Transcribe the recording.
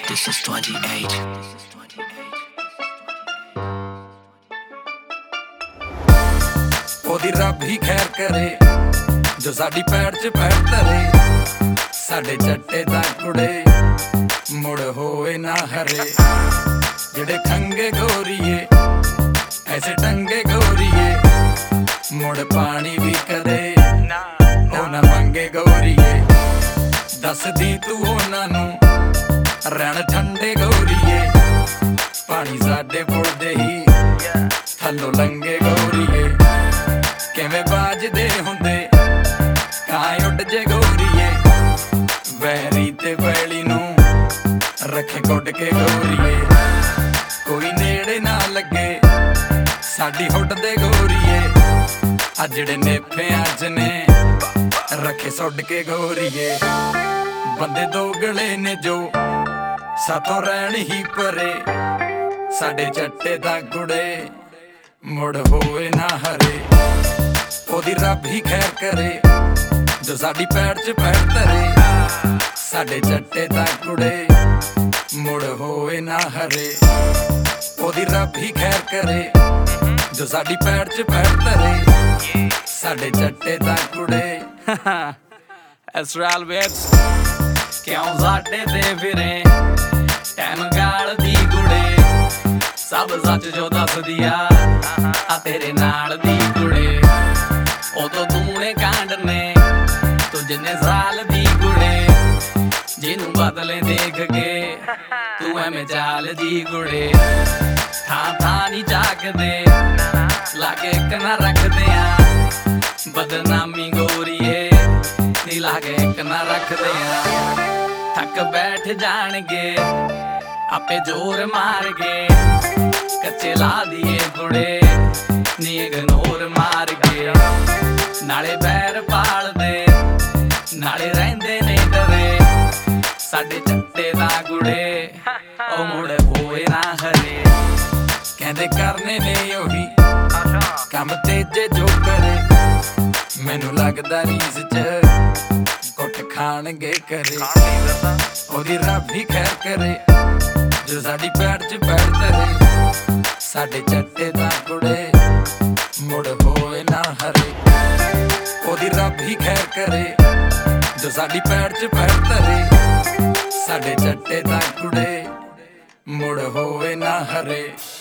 This is 28. ਉਹਦੀ ਰੱਬ ਹੀ ਖੈਰ ਕਰੇ ਜੋ ਸਾਡੀ ਪੈੜ 'ਚ ਪੈਰ ਧਰੇ। ਸਾਡੇ ਚੱਟੇ ਦਾ ਕੁੜੇ ਮੁੜ ਹੋਏ ਨਾ ਹਰੇ। ਜਿਹੜੇ ਖੰਗੇ ਗੋਰੀਏ ਐਸੇ ਟੰਗੇ ਗੋਰੀਏ ਮੁੜ ਪਾਣੀ ਵੀ ਕਦੇ ਉਹ ਨਾ ਮੰਗੇ ਗੋਰੀਏ। ਦੱਸਦੀ ਤੂੰ ਉਹਨਾਂ ਨੂੰ ਰਹਿਣ ਠੰਡੇ ਗੋਰੀਏ ਪਾਣੀ ਸਾਡੇ ਪੁੱਲ ਦੇ ਹੀ ਥੱਲੋਂ ਲੰਗੇ ਗੋਰੀਏ। ਕਿਵੇਂ ਬਾਜਦੇ ਹੁੰਦੇ ਕਾਂ ਉੱਡ ਜੇ ਗੋਰੀਏ ਵੈਰੀ ਤੇ ਵੈਲੀ ਨੂੰ ਰੱਖੇ ਕੁੱਟ ਕੇ ਗੋਰੀਏ। ਕੋਈ ਨੇੜੇ ਨਾ ਲੱਗੇ ਸਾਡੀ ਹੁੱਡ ਦੇ ਗੋਰੀਏ ਆ ਜਿਹੜੇ ਨੇਫਿਆਂ 'ਚ ਨੇ ਰੱਖੇ ਸੁੱਟ ਕੇ ਗੋਰੀਏ। ਬੰਦੇ ਦੋਗਲੇ ਨੇ ਜੋ ਸਾਥੋਂ ਰਹਿਣ ਹੀ ਪਰੇ। ਸਾਡੇ ਚੱਟੇ ਦਾ ਗੁੜੇ ਮੁੜ ਹੋਏ ਨਾ ਹਰੇ। ਉਹਦੀ ਰੱਬ ਹੀ ਖੈਰ ਕਰੇ ਜੋ ਸਾਡੀ ਪੈੜ 'ਚ ਪੈਰ ਧਰੇ। ਸਾਡੇ ਚੱਟੇ ਦਾ ਗੁੜੇ ਮੁੜ ਹੋਏ ਨਾ ਹਰੇ। ਉਹਦੀ ਰੱਬ ਹੀ ਖੈਰ ਕਰੇ ਜੋ ਸਾਡੀ ਪੈੜ 'ਚ ਪੈਰ ਧਰੇ। ਸਾਡੇ ਚੱਟੇ ਦਾ ਗੁੜੇ ਐਸਰਾਲ ਵਿੱਚ ਕਿਉਂ ਸਾਡੇ ਤੇ ਫਿਰੇ ਟੈਮ ਗਾਲ ਦੀ ਗੁੜੇ। ਸਭ ਸੱਚ ਜੋ ਦੱਸਦੀ ਆ ਤੇਰੇ ਨਾਲ ਦੀ ਕੁੜੇ। ਉਦੋਂ ਤੂੰ ਨੇ ਕਾਂਡਨੇ ਤੂੰ ਜਿੰਨੇ ਸਾਲ ਦੀ ਕੁੜੇ। ਜਿਹਨੂੰ ਬਦਲੇ ਦੇਖ ਕੇ ਤੂੰ ਐਵੇਂ ਚਾਲ ਦੀ ਕੁੜੇ। ਥਾਂ ਥਾਂ ਨਹੀਂ ਝਾਕਦੇ ਲਾਗੇ ਇੱਕ ਨਾ ਰੱਖਦੇ ਆ ਬਦਨਾਮੀ ਗੋਰੀਏ ਨੀ ਲਾਗੇ ਇੱਕ ਨਾ ਰੱਖਦੇ ਆ। ਥੱਕ ਬੈਠ ਜਾਣਗੇ ਆਪੇ ਜ਼ੋਰ ਮਾਰ ਕੇ ਕੱਚੇ ਲਾ ਦੀਏ ਗੁੜੇ ਨੀ ਇਗਨੋਰ ਮਾਰ ਕੇ। ਨਾਲੇ ਬੈਰ ਪਾਲਦੇ ਨਾਲੇ ਰਹਿੰਦੇ ਨੇ ਡਰੇ। ਸਾਡੇ ਚੱਟੇ ਦਾ ਗੁੜੇ ਉਹ ਮੁੜ ਹੋਏ ਨਾ ਹਰੇ। ਕਹਿੰਦੇ ਕਰਨੇ ਨੇ ਉਹੀ ਕੰਮ ਤੇਜੇ ਜੋ ਕਰੇ। ਮੈਨੂੰ ਲੱਗਦਾ ਰੀਸ 'ਚ ਕੁੱਟ ਖਾਣਗੇ ਕਰੇ। ਉਹਦੀ ਰੱਬ ਹੀ ਖੈਰ ਕਰੇ ਜੋ ਸਾਡੀ ਪੈੜ 'ਚ ਪੈੜ ਧਰੇ। ਸਾਡੇ ਚੱਟੇ ਦਾ ਗੁੜੇ ਮੁੜ ਹੋਏ ਨਾ ਹਰੇ। ਉਹਦੀ ਰੱਬ ਹੀ ਖੈਰ ਕਰੇ ਜੋ ਸਾਡੀ ਪੈੜ 'ਚ ਪੈੜ ਧਰੇ। ਸਾਡੇ ਚੱਟੇ ਦਾ ਗੁੜੇ ਮੁੜ ਹੋਏ ਨਾ ਹਰੇ।